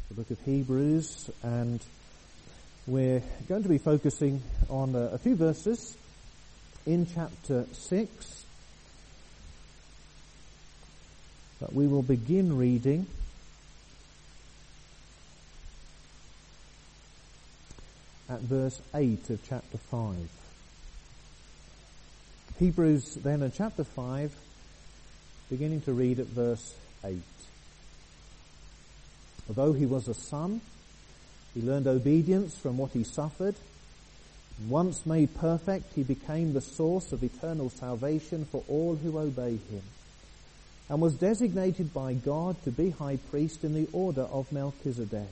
the book of Hebrews, and we're going to be focusing on a few verses in chapter 6. But we will begin reading at verse 8 of chapter 5. Hebrews then in chapter 5, beginning to read at verse 8. Although he was a son, he learned obedience from what he suffered. Once made perfect, he became the source of eternal salvation for all who obey him, and was designated by God to be high priest in the order of Melchizedek.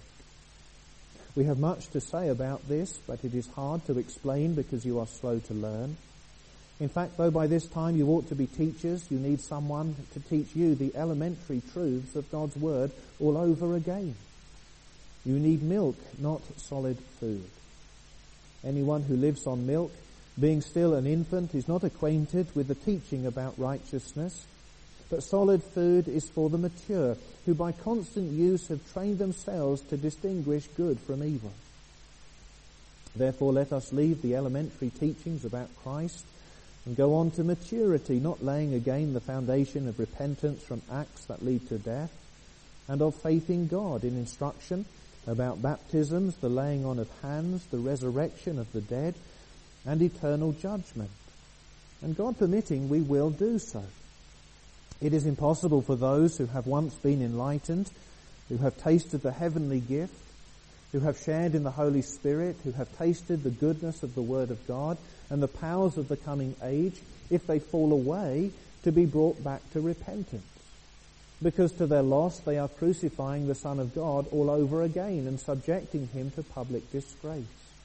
We have much to say about this, but it is hard to explain because you are slow to learn. In fact, though by this time you ought to be teachers, you need someone to teach you the elementary truths of God's Word all over again. You need milk, not solid food. Anyone who lives on milk, being still an infant, is not acquainted with the teaching about righteousness. But solid food is for the mature, who by constant use have trained themselves to distinguish good from evil. Therefore let us leave the elementary teachings about Christ and go on to maturity, not laying again the foundation of repentance from acts that lead to death, and of faith in God, in instruction about baptisms, the laying on of hands, the resurrection of the dead, and eternal judgment. And God permitting, we will do so. It is impossible for those who have once been enlightened, who have tasted the heavenly gift, who have shared in the Holy Spirit, who have tasted the goodness of the Word of God and the powers of the coming age, if they fall away, to be brought back to repentance. Because to their loss they are crucifying the Son of God all over again and subjecting him to public disgrace.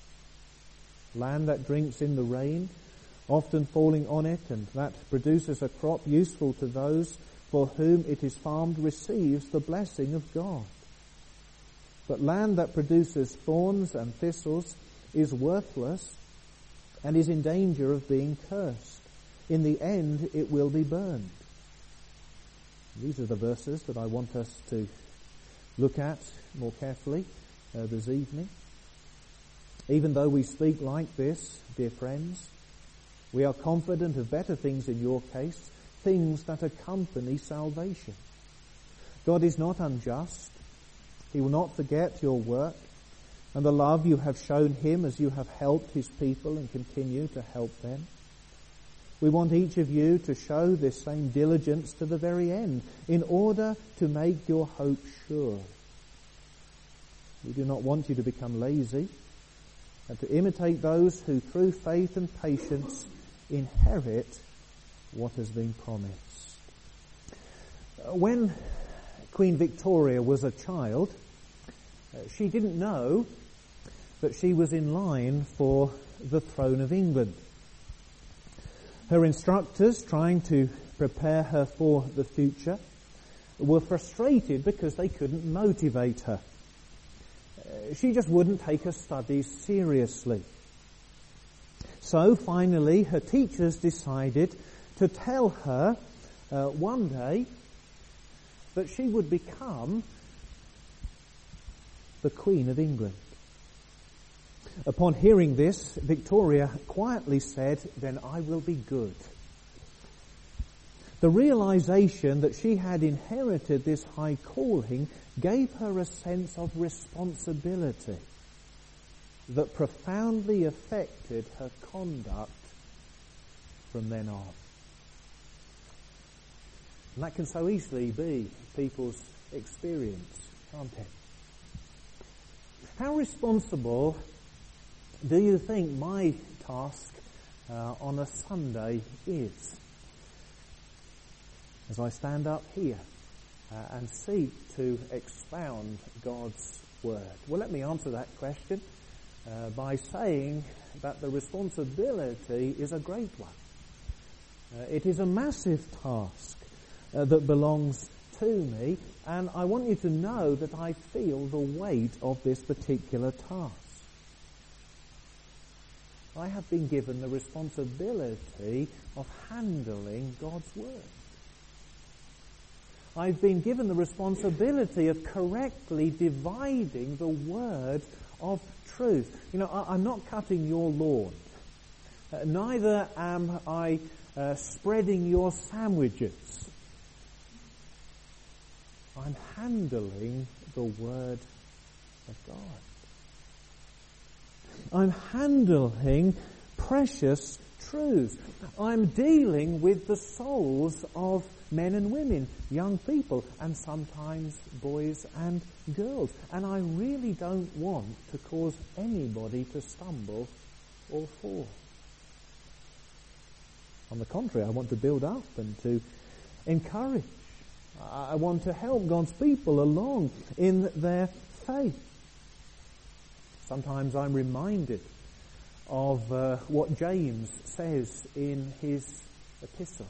Land that drinks in the rain, often falling on it, and that produces a crop useful to those for whom it is farmed, receives the blessing of God. But land that produces thorns and thistles is worthless and is in danger of being cursed. In the end, it will be burned. These are the verses that I want us to look at more carefully this evening. Even though we speak like this, dear friends, we are confident of better things in your case, things that accompany salvation. God is not unjust. He will not forget your work and the love you have shown him as you have helped his people and continue to help them. We want each of you to show this same diligence to the very end in order to make your hope sure. We do not want you to become lazy and to imitate those who through faith and patience inherit what has been promised. When Queen Victoria was a child, she didn't know that she was in line for the throne of England. Her instructors, trying to prepare her for the future, were frustrated because they couldn't motivate her. She just wouldn't take her studies seriously. So finally her teachers decided to tell her one day that she would become the Queen of England. Upon hearing this, Victoria quietly said, "Then I will be good." The realization that she had inherited this high calling gave her a sense of responsibility that profoundly affected her conduct from then on. And that can so easily be people's experience, can't it? How responsible do you think my task on a Sunday is? As I stand up here and seek to expound God's Word. Well, let me answer that question by saying that the responsibility is a great one. It is a massive task that belongs to me, and I want you to know that I feel the weight of this particular task. I have been given the responsibility of handling God's Word. I've been given the responsibility of correctly dividing the word of truth. You know, I'm not cutting your lawn. Neither am I spreading your sandwiches. I'm handling the Word of God. I'm handling precious truths. I'm dealing with the souls of men and women, young people, and sometimes boys and girls. And I really don't want to cause anybody to stumble or fall. On the contrary, I want to build up and to encourage. I want to help God's people along in their faith. Sometimes I'm reminded of what James says in his epistle.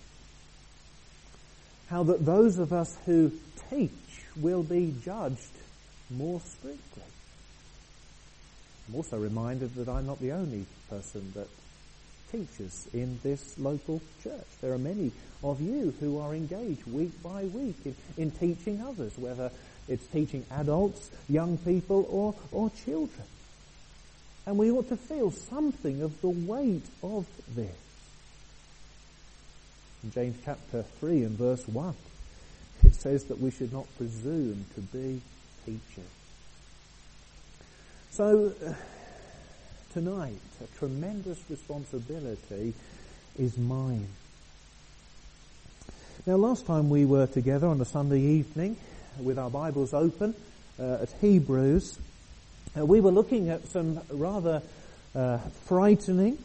How that those of us who teach will be judged more strictly. I'm also reminded that I'm not the only person that teachers in this local church. There are many of you who are engaged week by week in teaching others, whether it's teaching adults, young people, or children. And we ought to feel something of the weight of this. In James chapter 3 and verse 1, it says that we should not presume to be teachers. So, tonight, a tremendous responsibility is mine. Now, last time we were together on a Sunday evening with our Bibles open at Hebrews, we were looking at some rather frightening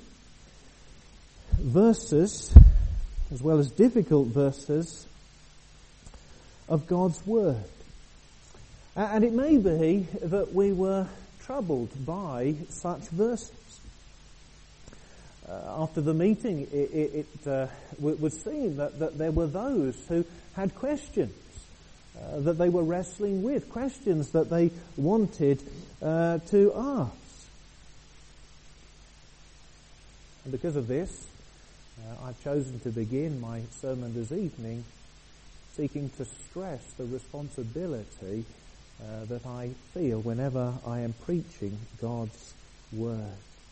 verses, as well as difficult verses, of God's Word. And it may be that we were troubled by such verses. After the meeting, it would seem that there were those who had questions that they were wrestling with, questions that they wanted to ask. And because of this, I've chosen to begin my sermon this evening seeking to stress the responsibility that I feel whenever I am preaching God's Word.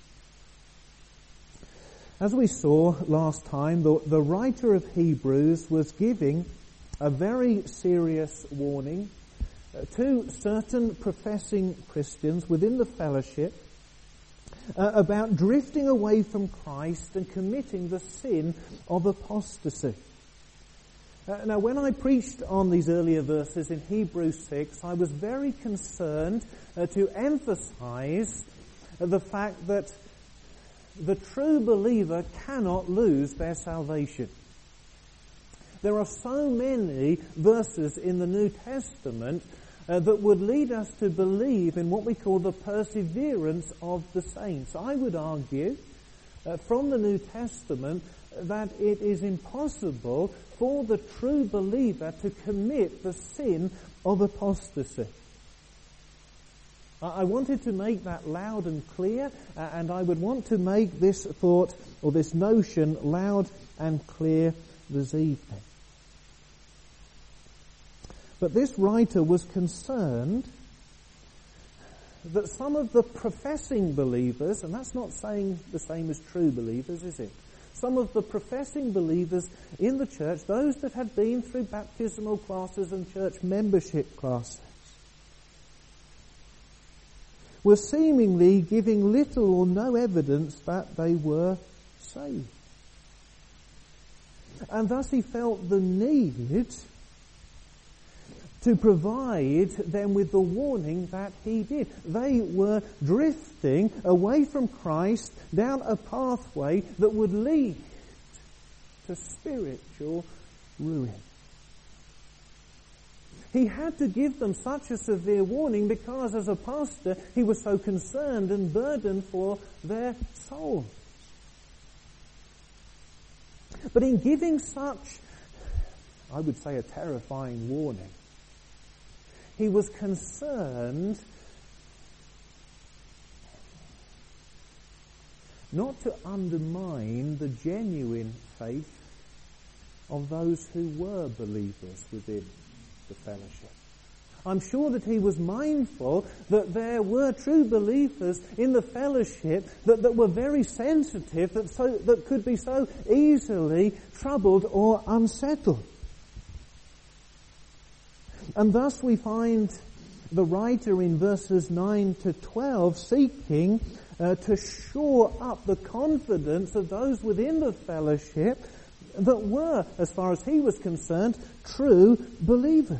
As we saw last time, the writer of Hebrews was giving a very serious warning to certain professing Christians within the fellowship about drifting away from Christ and committing the sin of apostasy. Now, when I preached on these earlier verses in Hebrews 6, I was very concerned to emphasize the fact that the true believer cannot lose their salvation. There are so many verses in the New Testament that would lead us to believe in what we call the perseverance of the saints. I would argue from the New Testament that it is impossible for the true believer to commit the sin of apostasy. I wanted to make that loud and clear, and I would want to make this thought or this notion loud and clear this evening. But this writer was concerned that some of the professing believers, and that's not saying the same as true believers, is it? Some of the professing believers in the church, those that had been through baptismal classes and church membership classes, were seemingly giving little or no evidence that they were saved. And thus he felt the need to provide them with the warning that he did. They were drifting away from Christ down a pathway that would lead to spiritual ruin. He had to give them such a severe warning because as a pastor he was so concerned and burdened for their souls. But in giving such, I would say, a terrifying warning, he was concerned not to undermine the genuine faith of those who were believers within the fellowship. I'm sure that he was mindful that there were true believers in the fellowship that were very sensitive, that could be so easily troubled or unsettled. And thus we find the writer in verses 9 to 12 seeking to shore up the confidence of those within the fellowship that were, as far as he was concerned, true believers.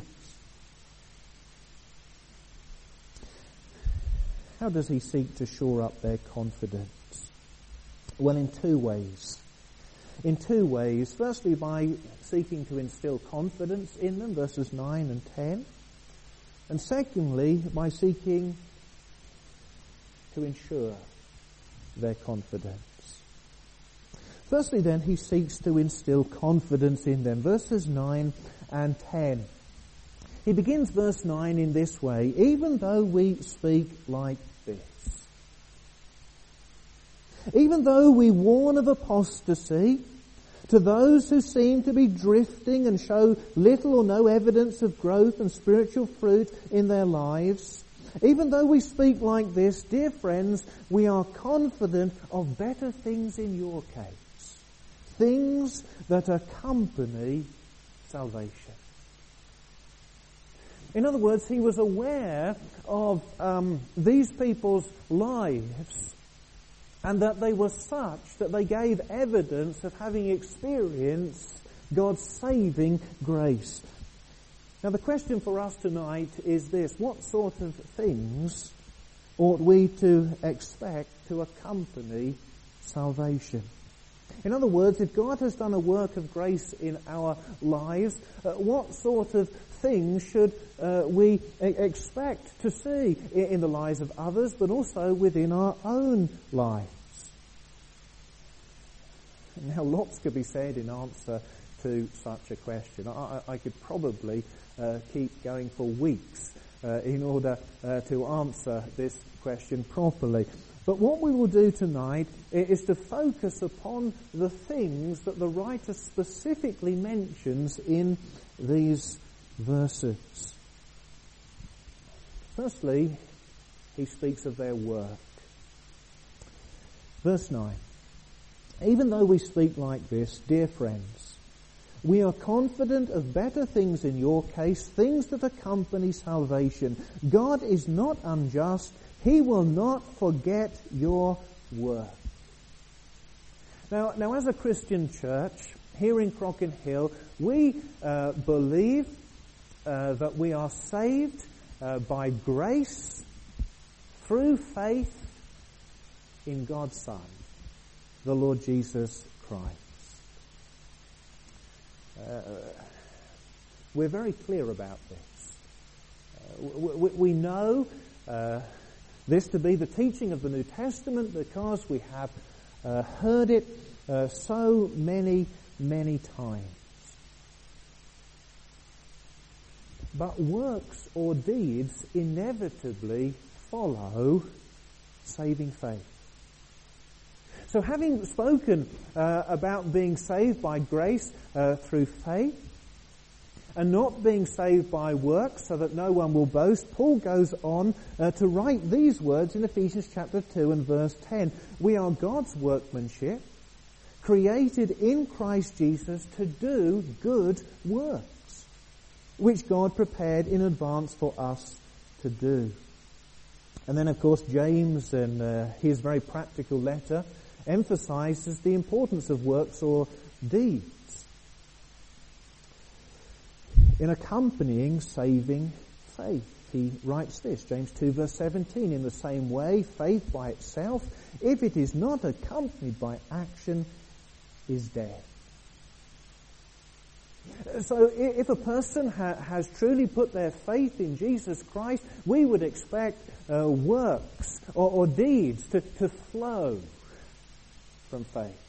How does he seek to shore up their confidence? Well, in two ways. Firstly, by seeking to instill confidence in them, verses 9 and 10. And secondly, by seeking to ensure their confidence. Firstly, then, he seeks to instill confidence in them. Verses 9 and 10. He begins verse 9 in this way: even though we speak like this, even though we warn of apostasy to those who seem to be drifting and show little or no evidence of growth and spiritual fruit in their lives, even though we speak like this, dear friends, we are confident of better things in your case, things that accompany salvation. In other words, he was aware of these people's lives, and that they were such that they gave evidence of having experienced God's saving grace. Now the question for us tonight is this: what sort of things ought we to expect to accompany salvation? In other words, if God has done a work of grace in our lives, what sort of things should we expect to see in the lives of others, but also within our own lives? Now, lots could be said in answer to such a question. I could probably keep going for weeks in order to answer this question properly. But what we will do tonight is to focus upon the things that the writer specifically mentions in these verses. Firstly, he speaks of their work. Verse 9. Even though we speak like this, dear friends, we are confident of better things in your case, things that accompany salvation. God is not unjust. He will not forget your work. Now, as a Christian church, here in Crockin Hill, we believe that we are saved by grace through faith in God's Son, the Lord Jesus Christ. We're very clear about this. We know this to be the teaching of the New Testament because we have heard it so many times. But works or deeds inevitably follow saving faith. So having spoken about being saved by grace through faith and not being saved by works so that no one will boast, Paul goes on to write these words in Ephesians chapter 2 and verse 10. We are God's workmanship, created in Christ Jesus to do good works, which God prepared in advance for us to do. And then, of course, James, in his very practical letter, emphasizes the importance of works or deeds in accompanying saving faith. He writes this, James 2 verse 17, in the same way, faith by itself, if it is not accompanied by action, is dead. So if a person has truly put their faith in Jesus Christ, we would expect works or deeds to flow from faith.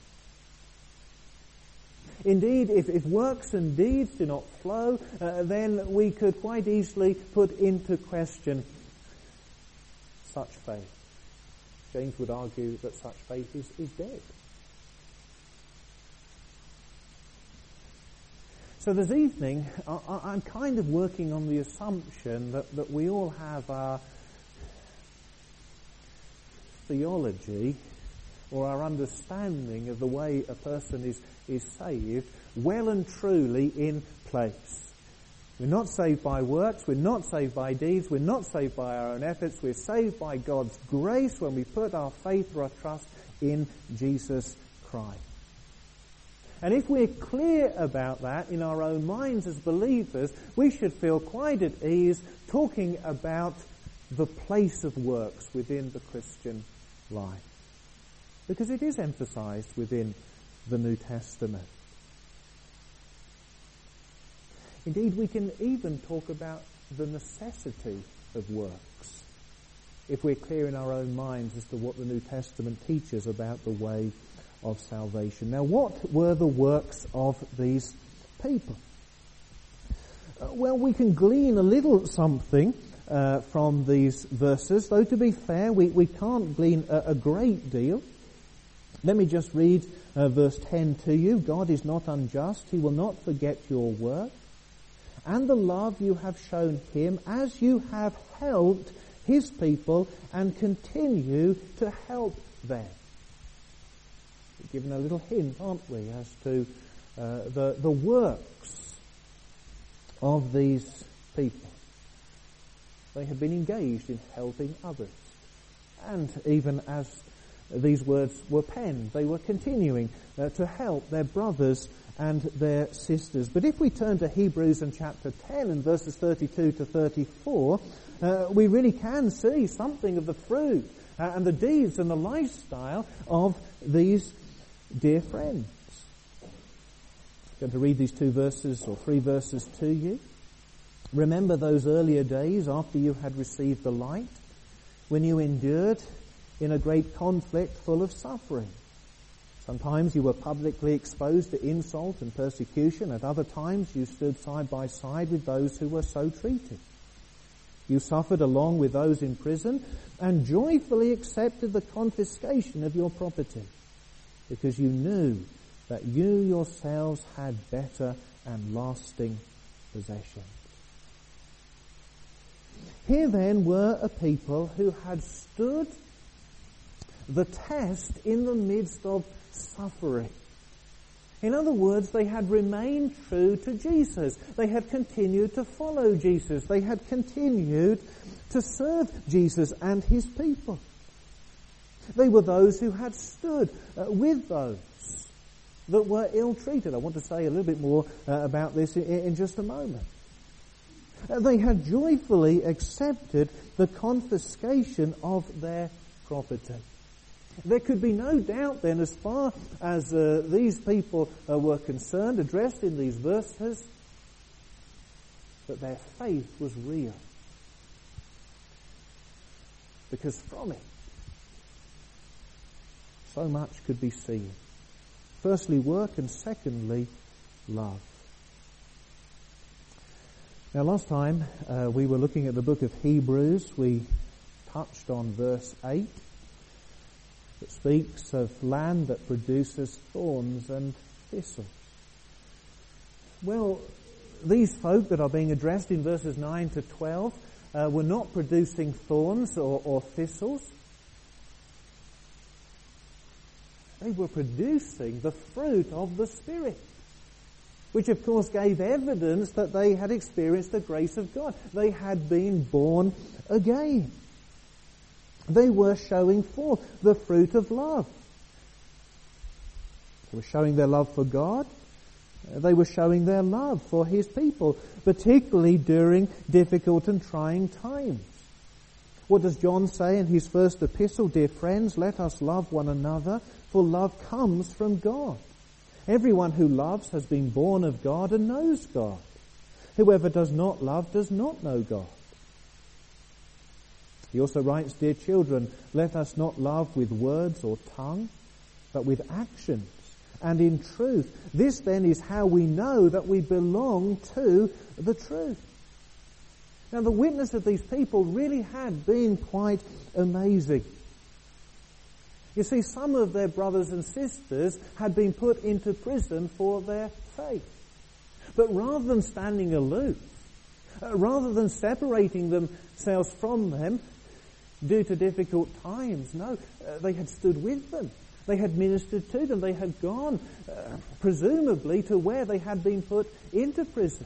Indeed, if works and deeds do not flow, then we could quite easily put into question such faith. James would argue that such faith is dead. So this evening, I'm kind of working on the assumption that we all have our theology or our understanding of the way a person is saved well and truly in place. We're not saved by works, we're not saved by deeds, we're not saved by our own efforts, we're saved by God's grace when we put our faith or our trust in Jesus Christ. And if we're clear about that in our own minds as believers, we should feel quite at ease talking about the place of works within the Christian life. Because it is emphasized within the New Testament. Indeed, we can even talk about the necessity of works, if we're clear in our own minds as to what the New Testament teaches about the way of salvation. Now, what were the works of these people? Well, we can glean a little something from these verses, though to be fair, we can't glean a great deal. Let me just read verse 10 to you. God is not unjust. He will not forget your work and the love you have shown him as you have helped his people and continue to help them. We're given a little hint, aren't we, as to the works of these people. They had been engaged in helping others. And even as these words were penned, they were continuing to help their brothers and their sisters. But if we turn to Hebrews in chapter 10 and verses 32 to 34, we really can see something of the fruit and the deeds and the lifestyle of these dear friends. I'm going to read these 2 verses or 3 verses to you. Remember those earlier days after you had received the light, when you endured in a great conflict full of suffering. Sometimes you were publicly exposed to insult and persecution. At other times you stood side by side with those who were so treated. You suffered along with those in prison and joyfully accepted the confiscation of your property, because you knew that you yourselves had better and lasting possessions. Here then were a people who had stood the test in the midst of suffering. In other words, they had remained true to Jesus. They had continued to follow Jesus. They had continued to serve Jesus and his people. They were those who had stood with those that were ill-treated. I want to say a little bit more about this in just a moment. They had joyfully accepted the confiscation of their property. There could be no doubt then, as far as these people were concerned, addressed in these verses, that their faith was real. Because from it, so much could be seen. Firstly, work, and secondly, love. Now, last time we were looking at the book of Hebrews. We touched on verse 8. It speaks of land that produces thorns and thistles. Well, these folk that are being addressed in verses 9 to 12 were not producing thorns or thistles. They were producing the fruit of the Spirit, which of course gave evidence that they had experienced the grace of God. They had been born again. They were showing forth the fruit of love. They were showing their love for God. They were showing their love for his people, particularly during difficult and trying times. What does John say in his first epistle? Dear friends, let us love one another, for love comes from God. Everyone who loves has been born of God and knows God. Whoever does not love does not know God. He also writes, Dear children, let us not love with words or tongue, but with actions and in truth. This then is how we know that we belong to the truth. Now, the witness of these people really had been quite amazing. You see, some of their brothers and sisters had been put into prison for their faith. But rather than standing aloof, rather than separating themselves from them due to difficult times, no, they had stood with them. They had ministered to them. They had gone, presumably, to where they had been put into prison.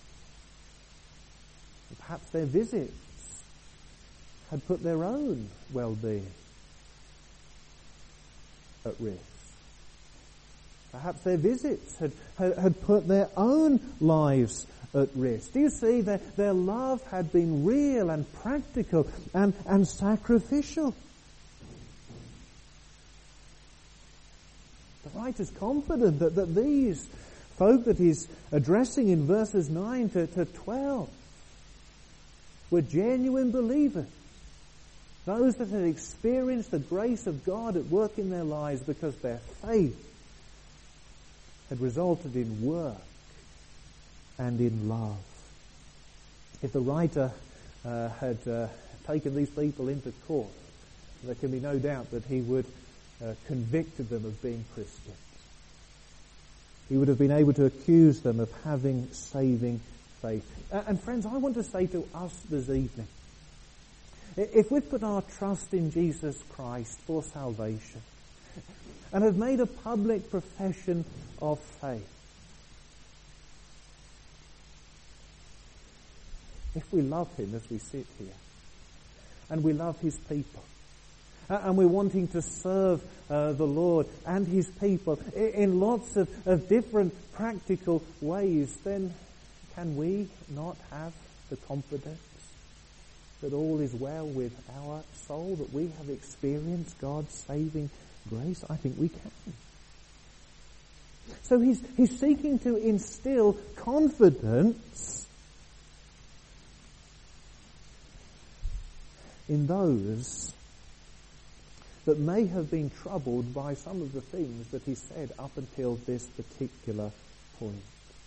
Perhaps their visits had put their own well-being at risk. Perhaps their visits had put their own lives at risk. Do you see that their love had been real and practical and sacrificial? The writer's confident that these folk that he's addressing in verses 9 to 12 were genuine believers. Those that had experienced the grace of God at work in their lives because their faith had resulted in work and in love. If the writer had taken these people into court, there can be no doubt that he would convicted them of being Christians. He would have been able to accuse them of having saving faith. And friends, I want to say to us this evening, if we've put our trust in Jesus Christ for salvation and have made a public profession of faith, if we love Him as we sit here, and we love His people, and we're wanting to serve the Lord and His people in lots of different practical ways, then can we not have the confidence that all is well with our soul, that we have experienced God's saving grace? I think we can. So he's seeking to instill confidence in those that may have been troubled by some of the things that he said up until this particular point.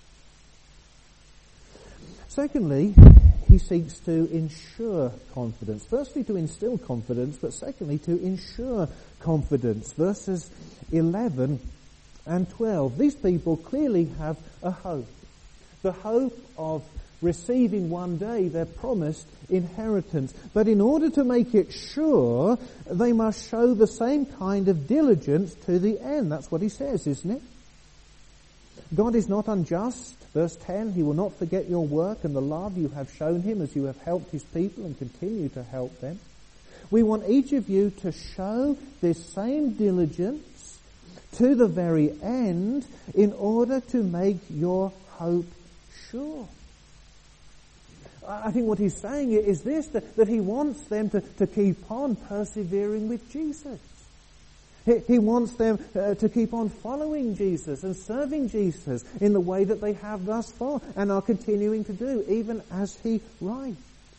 Secondly, he seeks to ensure confidence. Firstly, to instill confidence, but secondly, to ensure confidence. Verses 11 and 12. These people clearly have a hope. The hope of receiving one day their promised inheritance. But in order to make it sure, they must show the same kind of diligence to the end. That's what he says, isn't it? God is not unjust. Verse 10, He will not forget your work and the love you have shown Him as you have helped His people and continue to help them. We want each of you to show this same diligence to the very end in order to make your hope sure. I think what he's saying is this, that he wants them to keep on persevering with Jesus. He wants them to keep on following Jesus and serving Jesus in the way that they have thus far and are continuing to do, even as he writes.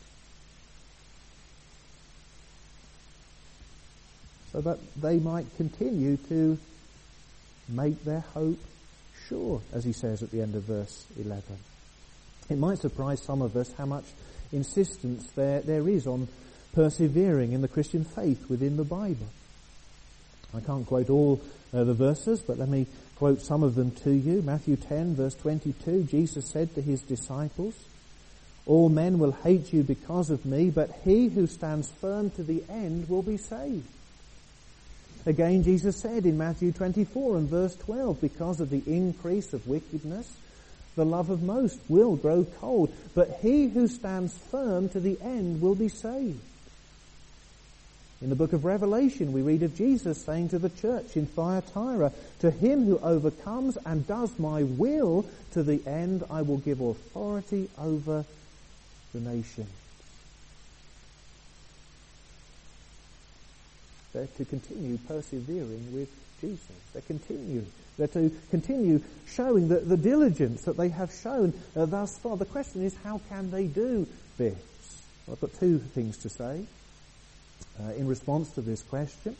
So that they might continue to make their hope sure, as he says at the end of verse 11. It might surprise some of us how much insistence there is on persevering in the Christian faith within the Bible. I can't quote all the verses, but let me quote some of them to you. Matthew 10, verse 22, Jesus said to his disciples, "All men will hate you because of me, but he who stands firm to the end will be saved." Again, Jesus said in Matthew 24 and verse 12, "Because of the increase of wickedness, the love of most will grow cold, but he who stands firm to the end will be saved." In the book of Revelation, we read of Jesus saying to the church in Thyatira, "To him who overcomes and does my will to the end, I will give authority over the nations." They're to continue persevering with Jesus. They're to continue showing the diligence that they have shown thus far. The question is, how can they do this? Well, I've got two things to say in response to this question.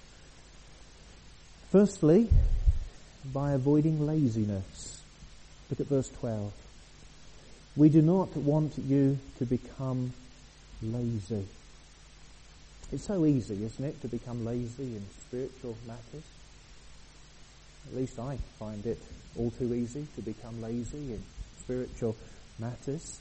Firstly, by avoiding laziness. Look at verse 12. We do not want you to become lazy. It's so easy, isn't it, to become lazy in spiritual matters? At least I find it all too easy to become lazy in spiritual matters.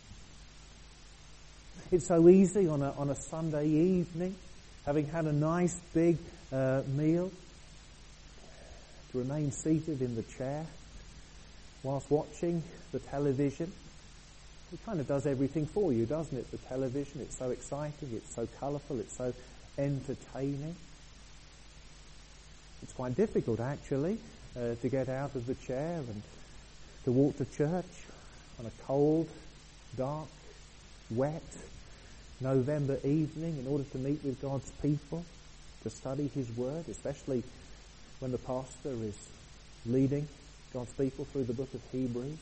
It's so easy on a Sunday evening, having had a nice big meal, to remain seated in the chair whilst watching the television. It kind of does everything for you, doesn't it? The television, it's so exciting, it's so colourful, it's so entertaining. It's quite difficult, actually, to get out of the chair and to walk to church on a cold, dark, wet November evening in order to meet with God's people, to study His Word, especially when the pastor is leading God's people through the book of Hebrews.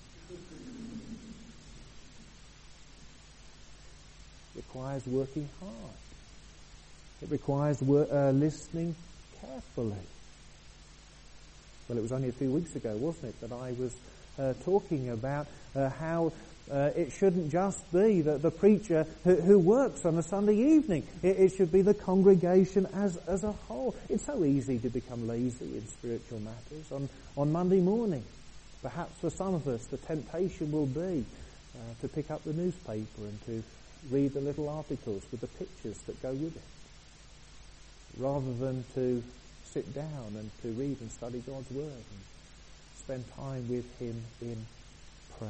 It requires working hard. It requires listening carefully. Well, it was only a few weeks ago, wasn't it, that I was talking about how it shouldn't just be the preacher who works on a Sunday evening. It should be the congregation as a whole. It's so easy to become lazy in spiritual matters. On Monday morning, perhaps for some of us, the temptation will be to pick up the newspaper and to read the little articles with the pictures that go with it, rather than to sit down and to read and study God's Word and spend time with Him in prayer.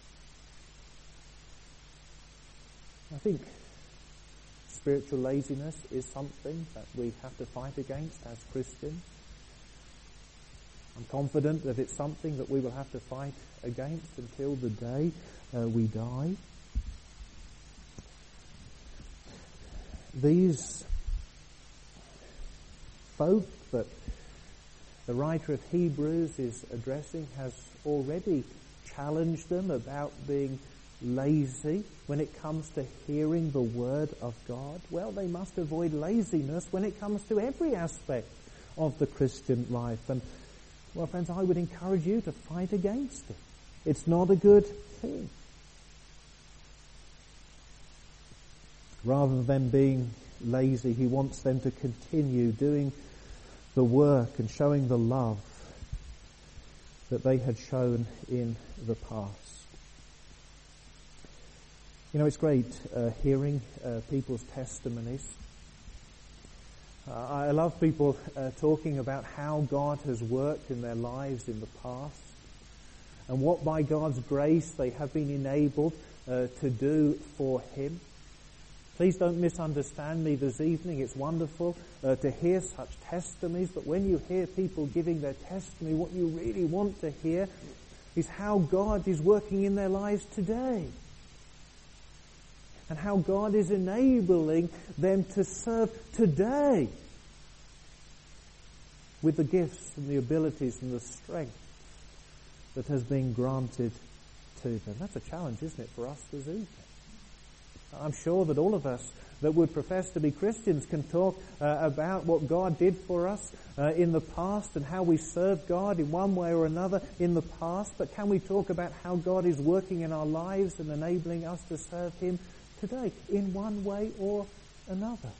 I think spiritual laziness is something that we have to fight against as Christians. I'm confident that it's something that we will have to fight against until the day we die. These folk that the writer of Hebrews is addressing has already challenged them about being lazy when it comes to hearing the Word of God. Well, they must avoid laziness when it comes to every aspect of the Christian life. And, well, friends, I would encourage you to fight against it. It's not a good thing. Rather than being lazy, he wants them to continue doing the work and showing the love that they had shown in the past. You know, it's great hearing people's testimonies. I love people talking about how God has worked in their lives in the past and what by God's grace they have been enabled to do for Him. Please don't misunderstand me this evening. It's wonderful to hear such testimonies, but when you hear people giving their testimony, what you really want to hear is how God is working in their lives today, and how God is enabling them to serve today with the gifts and the abilities and the strength that has been granted to them. That's a challenge, isn't it, for us this evening? I'm sure that all of us that would profess to be Christians can talk about what God did for us in the past and how we served God in one way or another in the past, but can we talk about how God is working in our lives and enabling us to serve Him today in one way or another?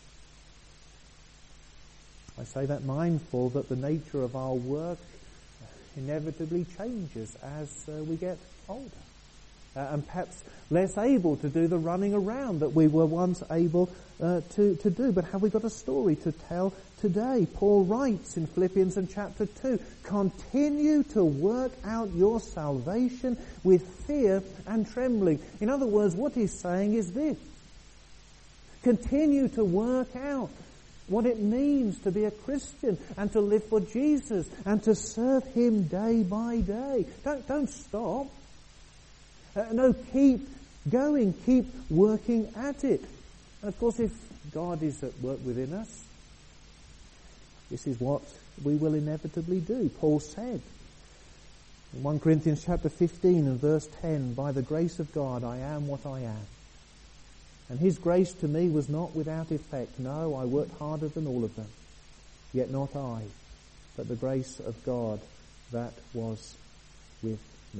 I say that mindful that the nature of our work inevitably changes as we get older. And perhaps less able to do the running around that we were once able to do. But have we got a story to tell today? Paul writes in Philippians in chapter 2, continue to work out your salvation with fear and trembling. In other words, what he's saying is this: continue to work out what it means to be a Christian and to live for Jesus and to serve Him day by day. Don't stop. No, keep going, keep working at it. And of course, if God is at work within us, this is what we will inevitably do. Paul said in 1 Corinthians chapter 15 and verse 10, by the grace of God I am what I am. And His grace to me was not without effect. No, I worked harder than all of them. Yet not I, but the grace of God that was with me.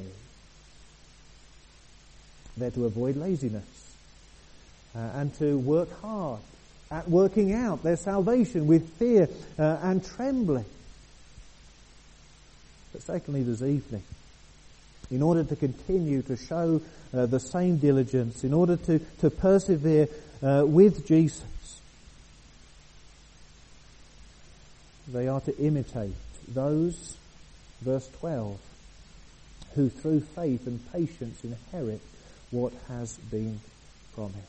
They're to avoid laziness and to work hard at working out their salvation with fear and trembling. But secondly, this evening, in order to continue to show the same diligence, in order to persevere with Jesus. They are to imitate those, verse 12, who through faith and patience inherit what has been promised.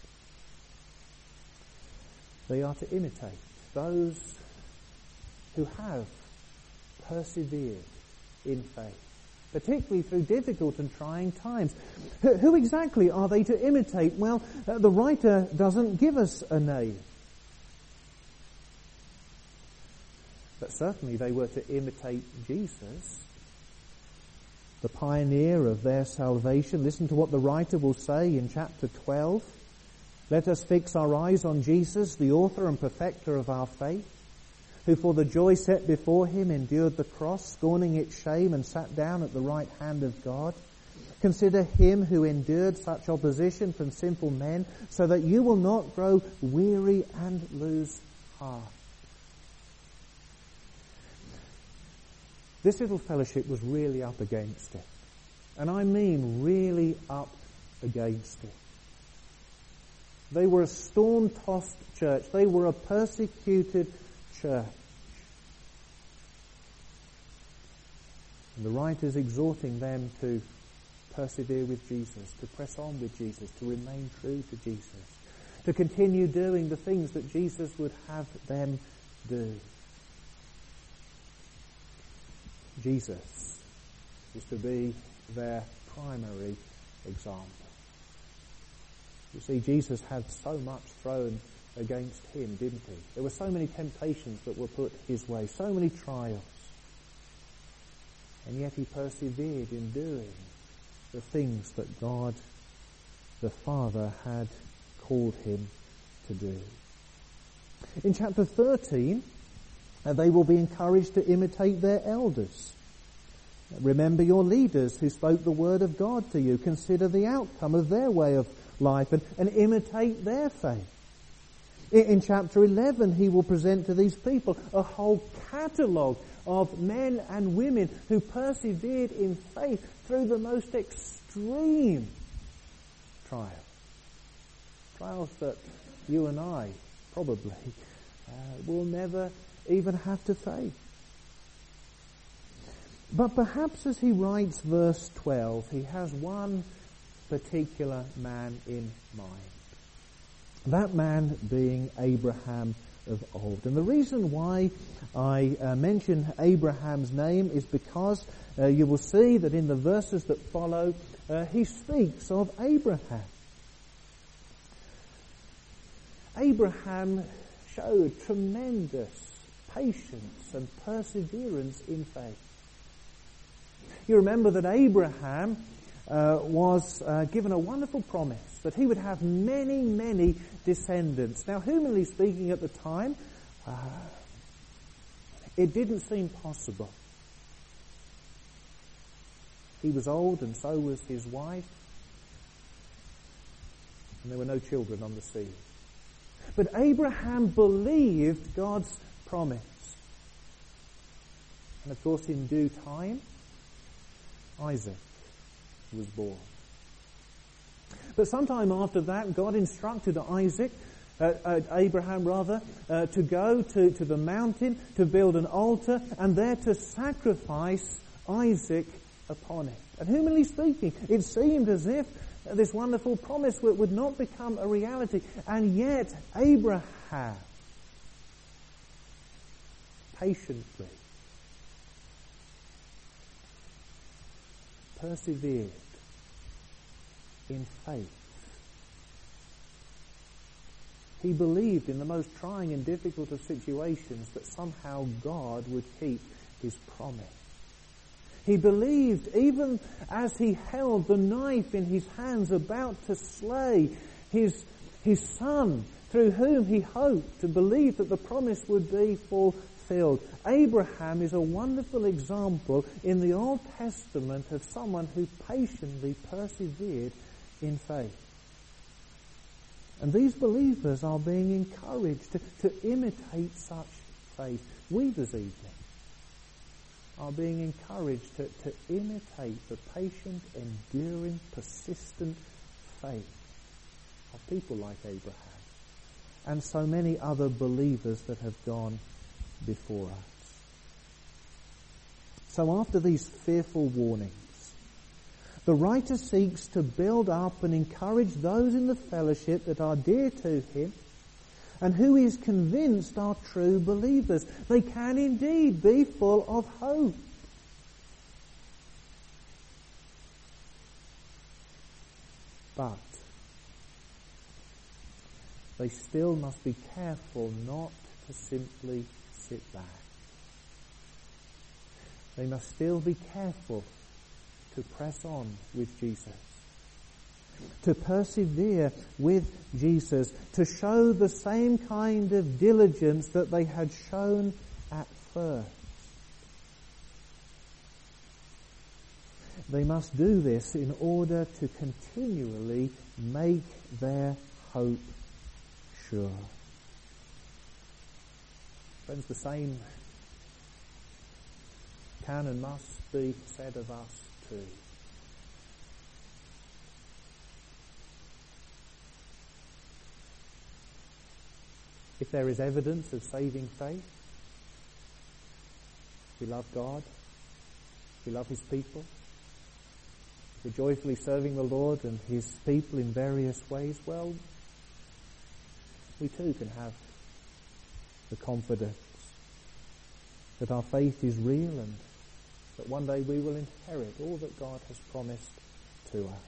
They are to imitate those who have persevered in faith, particularly through difficult and trying times. Who exactly are they to imitate? Well, the writer doesn't give us a name. But certainly they were to imitate Jesus, the pioneer of their salvation. Listen to what the writer will say in chapter 12. Let us fix our eyes on Jesus, the author and perfecter of our faith, who for the joy set before him endured the cross, scorning its shame, and sat down at the right hand of God. Consider him who endured such opposition from sinful men, so that you will not grow weary and lose heart. This little fellowship was really up against it. And I mean really up against it. They were a storm-tossed church. They were a persecuted church. And the writer is exhorting them to persevere with Jesus, to press on with Jesus, to remain true to Jesus, to continue doing the things that Jesus would have them do. Jesus is to be their primary example. You see, Jesus had so much thrown against him, didn't he? There were so many temptations that were put his way, so many trials. And yet he persevered in doing the things that God, the Father, had called him to do. In chapter 13, they will be encouraged to imitate their elders. Remember your leaders who spoke the word of God to you. Consider the outcome of their way of life and imitate their faith. In chapter 11, he will present to these people a whole catalogue of men and women who persevered in faith through the most extreme trials. Trials that you and I probably will never even have to face. But perhaps as he writes verse 12, he has one particular man in mind. That man being Abraham of old. And the reason why I mention Abraham's name is because you will see that in the verses that follow, he speaks of Abraham. Abraham showed tremendous patience and perseverance in faith. You remember that Abraham was given a wonderful promise that he would have many, many descendants. Now, humanly speaking at the time, it didn't seem possible. He was old and so was his wife, and there were no children on the scene. But Abraham believed God's promise. And of course, in due time, Isaac was born. But sometime after that, God instructed Abraham to go to the mountain to build an altar and there to sacrifice Isaac upon it. And humanly speaking, it seemed as if this wonderful promise would not become a reality. And yet, Abraham patiently persevered in faith. He believed in the most trying and difficult of situations that somehow God would keep his promise. He believed even as he held the knife in his hands about to slay his son, through whom he hoped to believe that the promise would be fulfilled. Abraham is a wonderful example in the Old Testament of someone who patiently persevered in faith. And these believers are being encouraged to imitate such faith. We this evening are being encouraged to imitate the patient, enduring, persistent faith of people like Abraham and so many other believers that have gone before us. So after these fearful warnings, the writer seeks to build up and encourage those in the fellowship that are dear to him and who he is convinced are true believers. They can indeed be full of hope. But they still must be careful not to simply sit back. They must still be careful to press on with Jesus, to persevere with Jesus, to show the same kind of diligence that they had shown at first. They must do this in order to continually make their hope sure. Friends, the same can and must be said of us too. If there is evidence of saving faith, we love God, we love His people, we're joyfully serving the Lord and His people in various ways, well, we too can have the confidence that our faith is real and that one day we will inherit all that God has promised to us.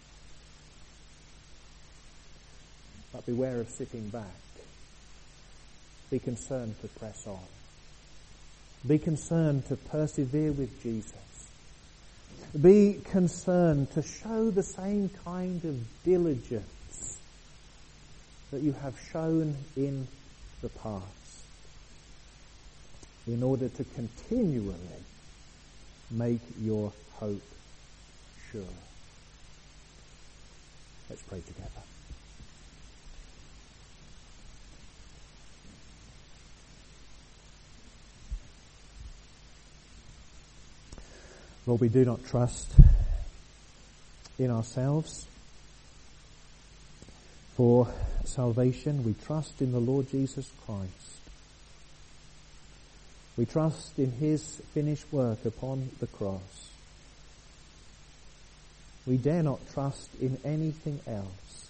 But beware of sitting back. Be concerned to press on. Be concerned to persevere with Jesus. Be concerned to show the same kind of diligence that you have shown in the past in order to continually make your hope sure. Let's pray together. Lord, we do not trust in ourselves for salvation. We trust in the Lord Jesus Christ. We trust in His finished work upon the cross. We dare not trust in anything else.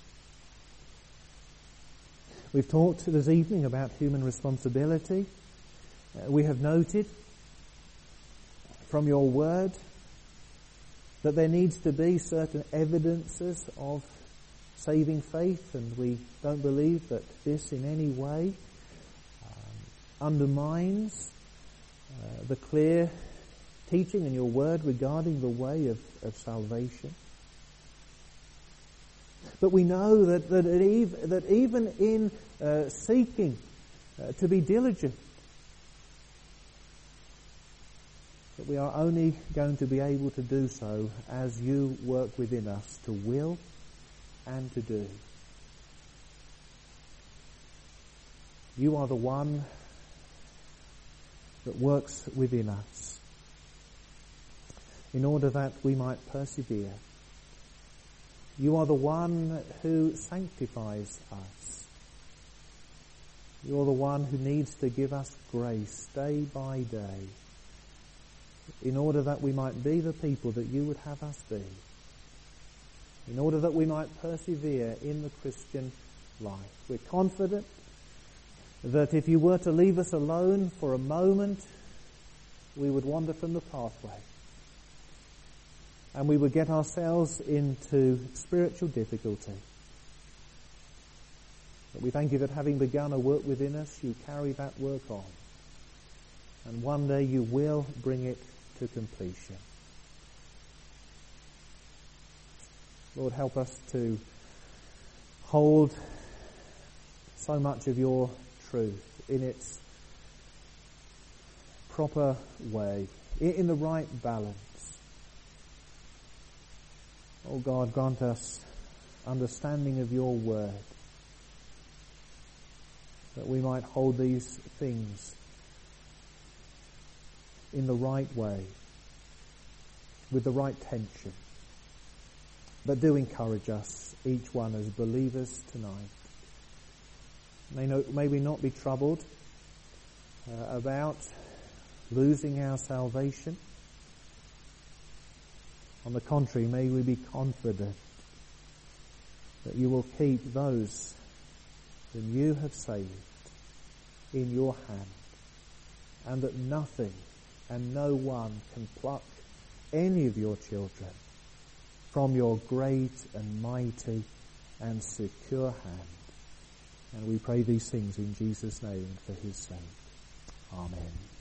We've talked this evening about human responsibility. We have noted from your word that there needs to be certain evidences of saving faith, and we don't believe that this in any way undermines the clear teaching in your word regarding the way of salvation. But we know that even in seeking to be diligent, that we are only going to be able to do so as you work within us to will and to do. You are the one that works within us in order that we might persevere. You are the one who sanctifies us. You are the one who needs to give us grace day by day in order that we might be the people that you would have us be, in order that we might persevere in the Christian life. We're confident that if you were to leave us alone for a moment, we would wander from the pathway and we would get ourselves into spiritual difficulty. But we thank you that having begun a work within us, you carry that work on. And one day you will bring it to completion. Lord, help us to hold so much of your truth in its proper way, in the right balance. Oh God, grant us understanding of your word, that we might hold these things in the right way, with the right tension. But do encourage us, each one as believers tonight. May we not be troubled about losing our salvation. On the contrary, may we be confident that you will keep those whom you have saved in your hand, and that nothing and no one can pluck any of your children from your great and mighty and secure hand. And we pray these things in Jesus' name for his sake. Amen.